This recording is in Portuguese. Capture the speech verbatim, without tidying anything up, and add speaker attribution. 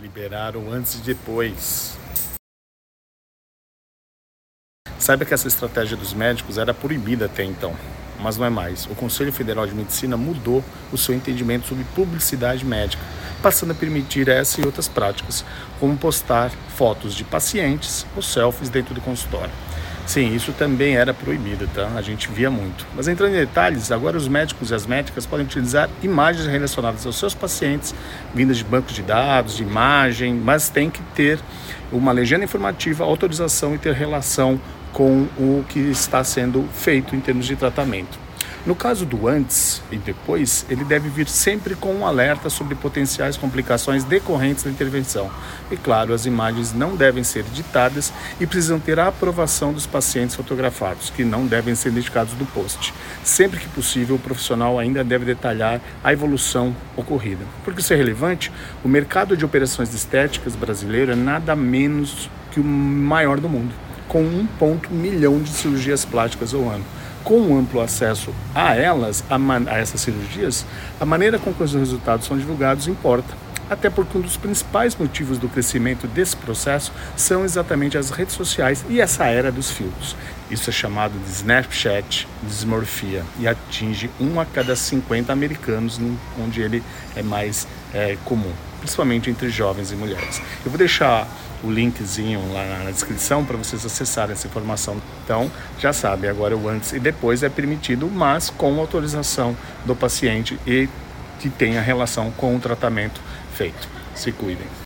Speaker 1: Liberaram antes e depois. Saiba que essa estratégia dos médicos era proibida até então, mas não é mais. O Conselho Federal de Medicina mudou o seu entendimento sobre publicidade médica, passando a permitir essa e outras práticas, como postar fotos de pacientes ou selfies dentro do consultório. Sim, isso também era proibido, tá? A gente via muito. Mas entrando em detalhes, agora os médicos e as médicas podem utilizar imagens relacionadas aos seus pacientes, vindas de bancos de dados, de imagem, mas tem que ter uma legenda informativa, autorização e ter relação com o que está sendo feito em termos de tratamento. No caso do antes e depois, ele deve vir sempre com um alerta sobre potenciais complicações decorrentes da intervenção. E claro, as imagens não devem ser editadas e precisam ter a aprovação dos pacientes fotografados, que não devem ser identificados do post. Sempre que possível, o profissional ainda deve detalhar a evolução ocorrida. Por que isso é relevante? O mercado de operações estéticas brasileiro é nada menos que o maior do mundo, com um ponto milhão de cirurgias plásticas ao ano. Com um amplo acesso a elas, a, man- a essas cirurgias, a maneira com que os resultados são divulgados importa. Até porque um dos principais motivos do crescimento desse processo são exatamente as redes sociais e essa era dos filtros. Isso é chamado de Snapchat dismorfia e atinge um a cada cinquenta americanos, onde ele é mais é, comum, principalmente entre jovens e mulheres. Eu vou deixar o linkzinho lá na descrição para vocês acessarem essa informação. Então, já sabe, agora o antes e depois é permitido, mas com autorização do paciente e que tenha relação com o tratamento feito. Se cuidem.